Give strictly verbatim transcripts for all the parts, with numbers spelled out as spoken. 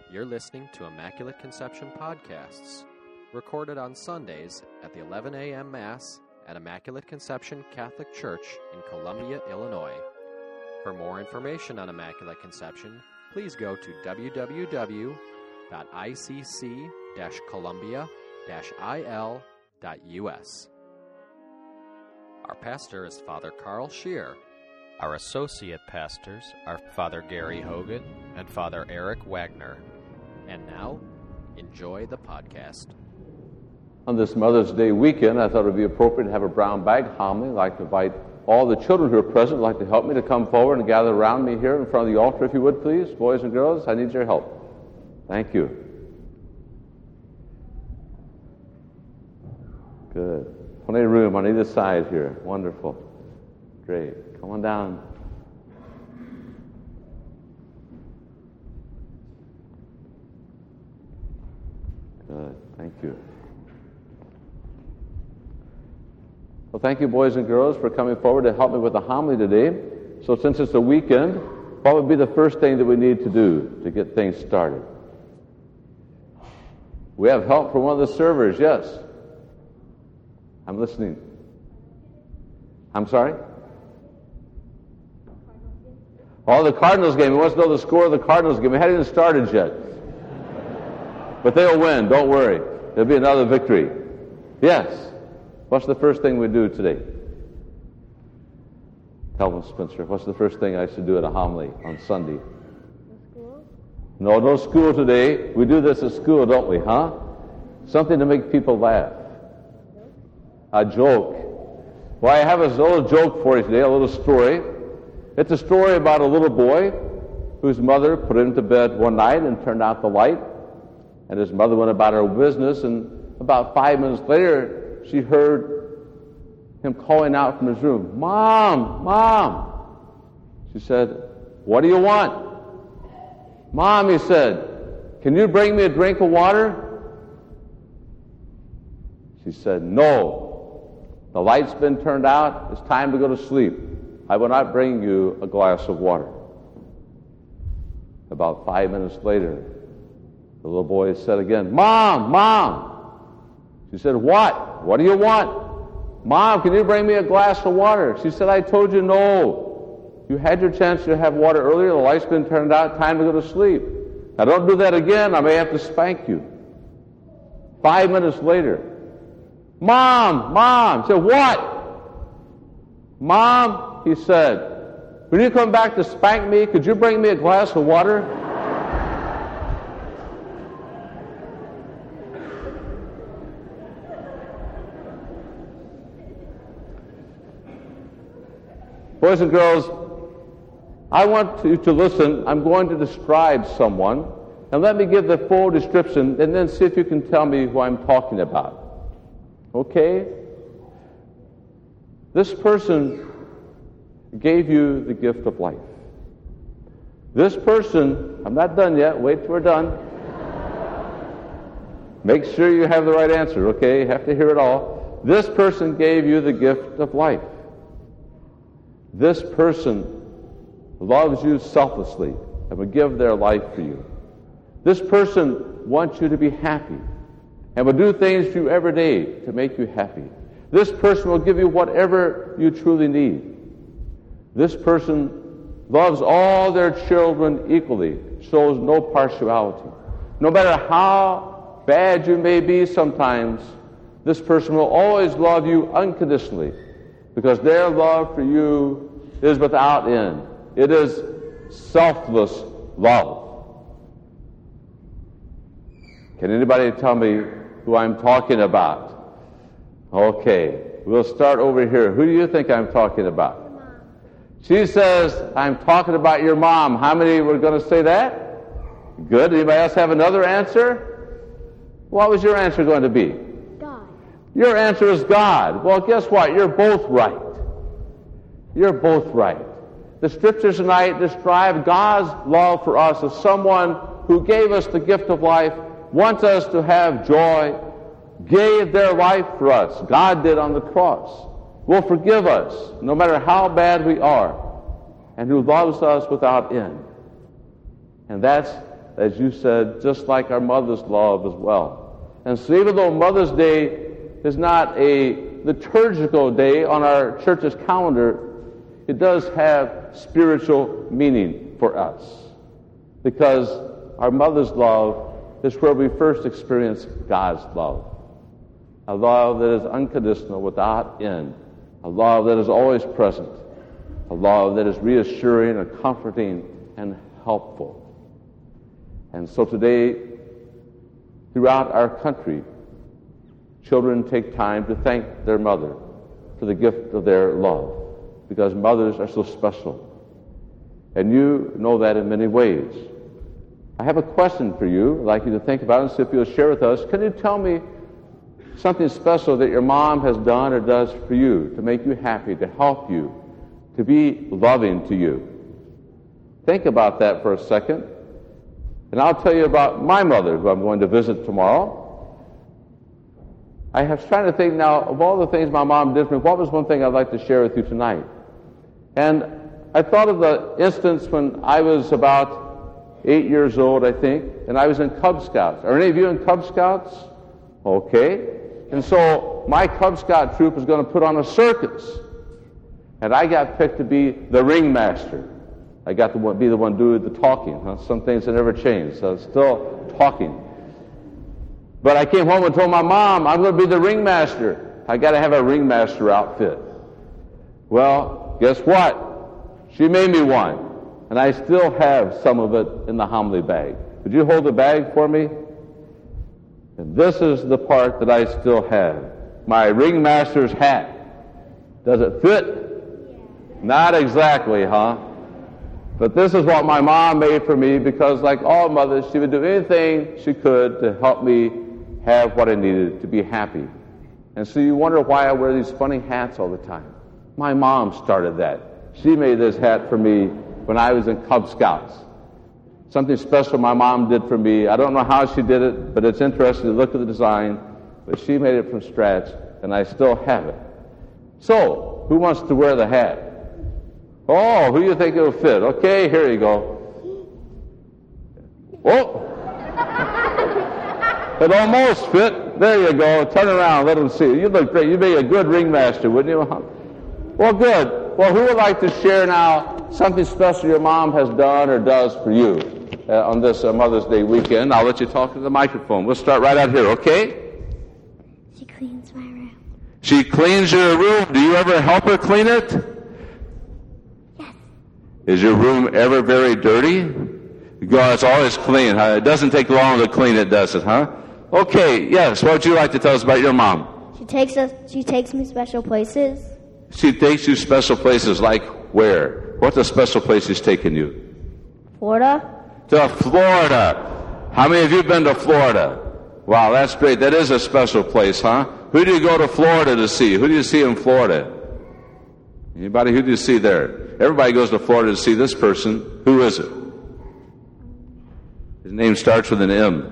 You're listening to Immaculate Conception Podcasts, recorded on Sundays at the eleven a.m. Mass at Immaculate Conception Catholic Church in Columbia, Illinois. For more information on Immaculate Conception, please go to w w w dot i c c dash columbia dash i l dot u s. Our pastor is Father Carl Scheer. Our associate pastors are Father Gary Hogan and Father Eric Wagner. And now, enjoy the podcast. On this Mother's Day weekend, I thought it would be appropriate to have a brown bag homily. I'd like to invite all the children who are present, like to help me to come forward and gather around me here in front of the altar, if you would, please. Boys and girls, I need your help. Thank you. Good. Plenty of room on either side here. Wonderful. Great. Come on down. Good. Thank you. Well, thank you, boys and girls, for coming forward to help me with the homily today. So since it's a weekend, what would be the first thing that we need to do to get things started? We have help from one of the servers, yes. I'm listening. I'm sorry? Oh, the Cardinals game. He wants to know the score of the Cardinals game. We haven't even started yet. But they'll win. Don't worry. There'll be another victory. Yes. What's the first thing we do today? Tell them, Spencer. What's the first thing I should do at a homily on Sunday? No school? No, no school today. We do this at school, don't we, huh? Something to make people laugh. A joke. Well, I have a little joke for you today, a little story. It's a story about a little boy whose mother put him to bed one night and turned out the light. And his mother went about her business, and about five minutes later, she heard him calling out from his room, "Mom, Mom!" She said, "What do you want?" "Mom," he said, "can you bring me a drink of water?" She said, "No. The light's been turned out. It's time to go to sleep. I will not bring you a glass of water." About five minutes later, the little boy said again, "Mom, Mom!" She said, "What? What do you want?" "Mom, can you bring me a glass of water?" She said, "I told you no. You had your chance to have water earlier. The light's been turned out. Time to go to sleep. Now don't do that again. I may have to spank you." Five minutes later, "Mom, Mom!" She said, "What?" "Mom," he said, "when you come back to spank me, could you bring me a glass of water?" Boys and girls, I want you to listen. I'm going to describe someone, and let me give the full description, and then see if you can tell me who I'm talking about. Okay? This person gave you the gift of life. This person, I'm not done yet, wait till we're done. Make sure you have the right answer, okay? You have to hear it all. This person gave you the gift of life. This person loves you selflessly and will give their life for you. This person wants you to be happy and will do things for you every day to make you happy. This person will give you whatever you truly need. This person loves all their children equally, shows no partiality. No matter how bad you may be sometimes, this person will always love you unconditionally, because their love for you is without end. It is selfless love. Can anybody tell me who I'm talking about? Okay, we'll start over here. Who do you think I'm talking about? Mom. She says, "I'm talking about your mom." How many were going to say that? Good. Anybody else have another answer? What was your answer going to be? God. Your answer is God. Well, guess what? You're both right. You're both right. The Scriptures tonight describe God's love for us as someone who gave us the gift of life, wants us to have joy, gave their life for us. God did on the cross. Will forgive us no matter how bad we are, and who loves us without end. And that's as you said, just like our mother's love as well. And so even though Mother's Day is not a liturgical day on our church's calendar, it does have spiritual meaning for us, because our mother's love is where we first experience God's love, a love that is unconditional, without end, a love that is always present, a love that is reassuring and comforting and helpful. And so today, throughout our country, children take time to thank their mother for the gift of their love, because mothers are so special. And you know that in many ways. I have a question for you. I'd like you to think about it and see if you'll share with us. Can you tell me something special that your mom has done or does for you to make you happy, to help you, to be loving to you? Think about that for a second. And I'll tell you about my mother, who I'm going to visit tomorrow. I was trying to think now, of all the things my mom did for me, what was one thing I'd like to share with you tonight? And I thought of the instance when I was about eight years old, I think, and I was in Cub Scouts. Are any of you in Cub Scouts? Okay. And so my Cub Scout troop was going to put on a circus. And I got picked to be the ringmaster. I got to be the one doing the talking. Huh? Some things have never changed, so it's still talking. But I came home and told my mom, I'm going to be the ringmaster. I got to have a ringmaster outfit. Well, guess what? She made me one. And I still have some of it in the homily bag. Would you hold the bag for me? And this is the part that I still have. My ringmaster's hat. Does it fit? Not exactly, huh? But this is what my mom made for me, because like all mothers, she would do anything she could to help me have what I needed to be happy. And so you wonder why I wear these funny hats all the time. My mom started that. She made this hat for me when I was in Cub Scouts. Something special my mom did for me. I don't know how she did it, but it's interesting to look at the design. But she made it from scratch, and I still have it. So, who wants to wear the hat? Oh, who do you think it'll fit? Okay, here you go. Oh! It almost fit. There you go. Turn around, let them see. You look great. You'd be a good ringmaster, wouldn't you? Well, good. Well, who would like to share now something special your mom has done or does for you uh, on this uh, Mother's Day weekend? I'll let you talk to the microphone. We'll start right out here, okay? She cleans my room. She cleans your room. Do you ever help her clean it? Yes. Is your room ever very dirty? God, it's always clean, huh? It doesn't take long to clean it, does it, huh? Okay, yes. What would you like to tell us about your mom? She takes us. She takes me special places. She takes you special places, like where? What's a special place she's taken you? Florida. To Florida. How many of you have been to Florida? Wow, that's great. That is a special place, huh? Who do you go to Florida to see? Who do you see in Florida? Anybody? Who do you see there? Everybody goes to Florida to see this person. Who is it? His name starts with an M.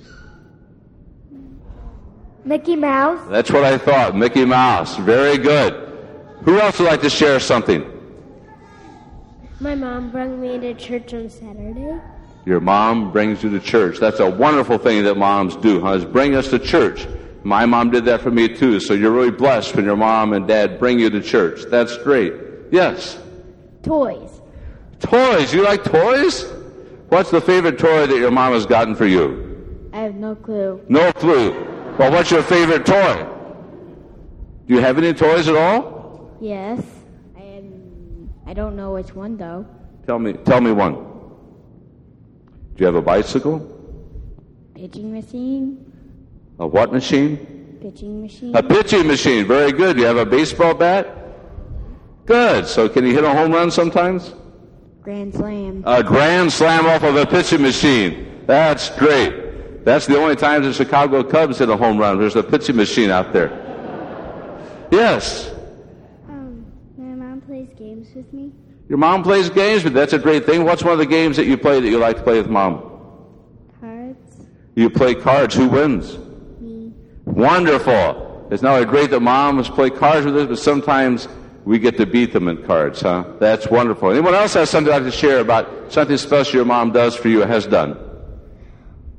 Mickey Mouse. That's what I thought. Mickey Mouse. Very good. Who else would like to share something? My mom brought me to church on Saturday. Your mom brings you to church. That's a wonderful thing that moms do, huh? Is bring us to church. My mom did that for me too, so you're really blessed when your mom and dad bring you to church. That's great. Yes? Toys. Toys. You like toys? What's the favorite toy that your mom has gotten for you? I have no clue. No clue. Well, what's your favorite toy? Do you have any toys at all? Yes. I am. I don't know which one though. Tell me. Tell me one. Do you have a bicycle? Pitching machine. A what machine? Pitching machine. A pitching machine. Very good. Do you have a baseball bat? Good. So can you hit a home run sometimes? Grand slam. A grand slam off of a pitching machine. That's great. That's the only time the Chicago Cubs hit a home run. There's a pitching machine out there. Yes. Um, my mom plays games with me. Your mom plays games with you. That's a great thing. What's one of the games that you play that you like to play with mom? Cards. You play cards. Who wins? Me. Wonderful. It's not only great that moms play cards with us, but sometimes we get to beat them in cards, huh? That's wonderful. Anyone else has something I'd like to share about something special your mom does for you or has done?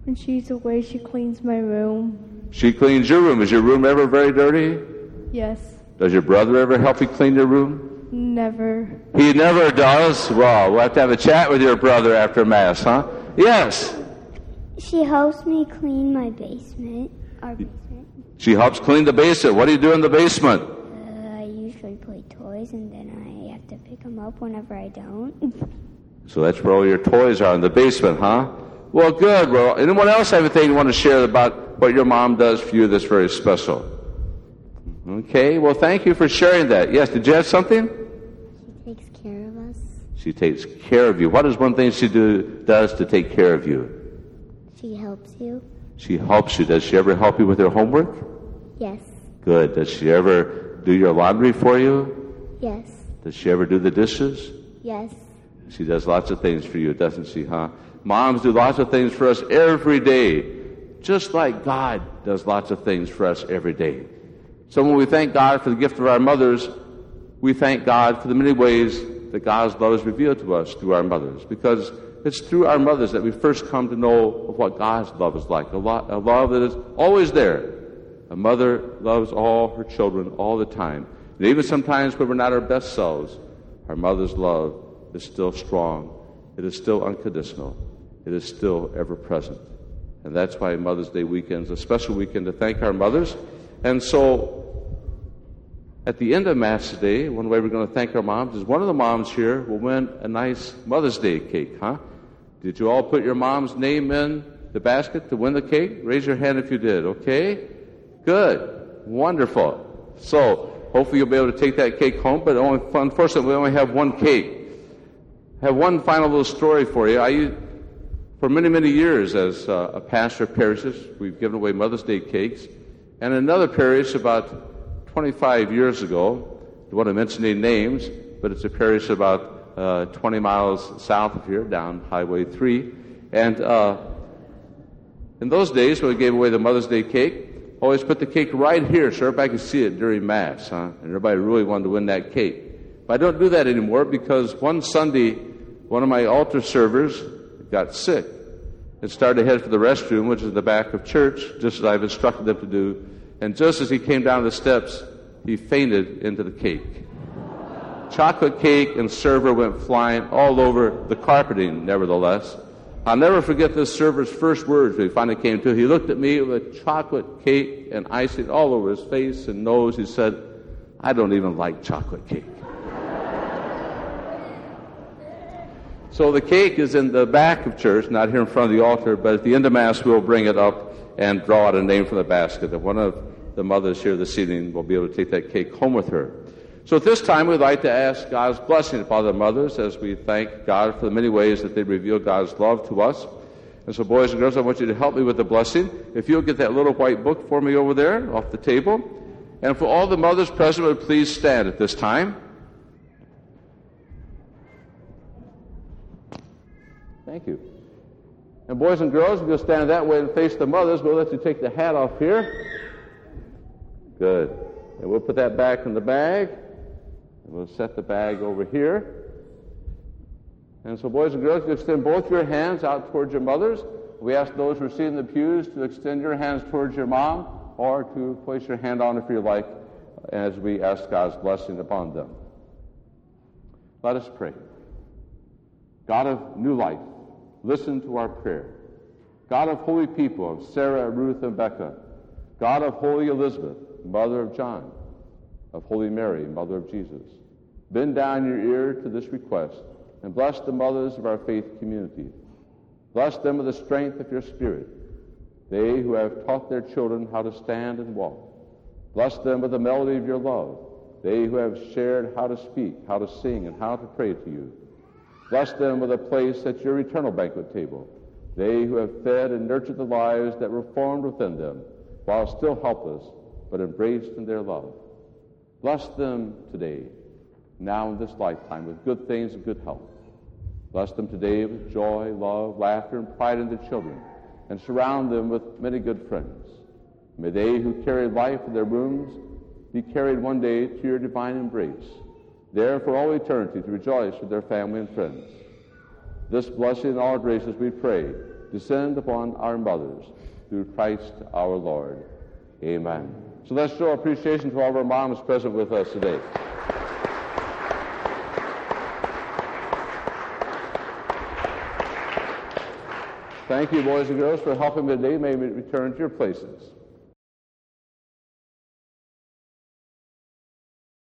When she's away, she cleans my room. She cleans your room. Is your room ever very dirty? Yes. Does your brother ever help you clean your room? Never. He never does? Well, we'll have to have a chat with your brother after Mass, huh? Yes. She helps me clean my basement, our basement. She helps clean the basement. What do you do in the basement? Uh, I usually play toys, and then I have to pick them up whenever I don't. So that's where all your toys are, in the basement, huh? Well, good. Well, anyone else have anything you want to share about what your mom does for you that's very special? Okay, well, thank you for sharing that. Yes, did you have something? She takes care of us. She takes care of you. What is one thing she do, does to take care of you? She helps you. She helps you. Does she ever help you with your homework? Yes. Good. Does she ever do your laundry for you? Yes. Does she ever do the dishes? Yes. She does lots of things for you, doesn't she, huh? Moms do lots of things for us every day, just like God does lots of things for us every day. So when we thank God for the gift of our mothers, we thank God for the many ways that God's love is revealed to us through our mothers, because it's through our mothers that we first come to know of what God's love is like, a, lot, a love that is always there. A mother loves all her children all the time. And even sometimes when we're not our best selves, our mother's love is still strong. It is still unconditional. It is still ever present. And that's why Mother's Day weekend is a special weekend to thank our mothers. And so, at the end of Mass today, one way we're going to thank our moms is one of the moms here will win a nice Mother's Day cake, huh? Did you all put your mom's name in the basket to win the cake? Raise your hand if you did, okay? Good. Wonderful. So, hopefully you'll be able to take that cake home, but only, unfortunately we only have one cake. I have one final little story for you. I, for many, many years as uh, a pastor of parishes, we've given away Mother's Day cakes. And in another parish about twenty-five years ago, I don't want to mention any names, but it's a parish about uh, twenty miles south of here, down Highway three. And uh, in those days, when we gave away the Mother's Day cake, always put the cake right here so everybody could see it during Mass, huh? And everybody really wanted to win that cake. But I don't do that anymore because one Sunday, one of my altar servers got sick and started to head for the restroom, which is in the back of church, just as I've instructed them to do. And just as he came down the steps, he fainted into the cake. Chocolate cake and server went flying all over the carpeting, nevertheless. I'll never forget this server's first words when he finally came to. He looked at me with chocolate cake and icing all over his face and nose. He said, "I don't even like chocolate cake." So the cake is in the back of church, not here in front of the altar, but at the end of Mass we'll bring it up and draw out a name from the basket. And one of the mothers here this evening will be able to take that cake home with her. So at this time we'd like to ask God's blessing upon the mothers as we thank God for the many ways that they reveal God's love to us. And so boys and girls, I want you to help me with the blessing. If you'll get that little white book for me over there off the table. And for all the mothers present, would please stand at this time. Thank you. And boys and girls, if you'll stand that way and face the mothers, we'll let you take the hat off here. Good. And we'll put that back in the bag. And we'll set the bag over here. And so boys and girls, you extend both your hands out towards your mothers. We ask those who are seated in the pews to extend your hands towards your mom or to place your hand on if you like as we ask God's blessing upon them. Let us pray. God of new life, listen to our prayer. God of holy people, of Sarah, Ruth, and Becca. God of holy Elizabeth, mother of John. Of holy Mary, mother of Jesus. Bend down your ear to this request and bless the mothers of our faith community. Bless them with the strength of your Spirit. They who have taught their children how to stand and walk. Bless them with the melody of your love. They who have shared how to speak, how to sing, and how to pray to you. Bless them with a place at your eternal banquet table. They who have fed and nurtured the lives that were formed within them, while still helpless, but embraced in their love. Bless them today, now in this lifetime, with good things and good health. Bless them today with joy, love, laughter, and pride in their children, and surround them with many good friends. May they who carry life in their wombs be carried one day to your divine embrace, there for all eternity to rejoice with their family and friends. This blessing and all graces we pray descend upon our mothers, through Christ our Lord. Amen. So let's show appreciation to all of our moms present with us today. Thank you, boys and girls, for helping me today. May we return to your places.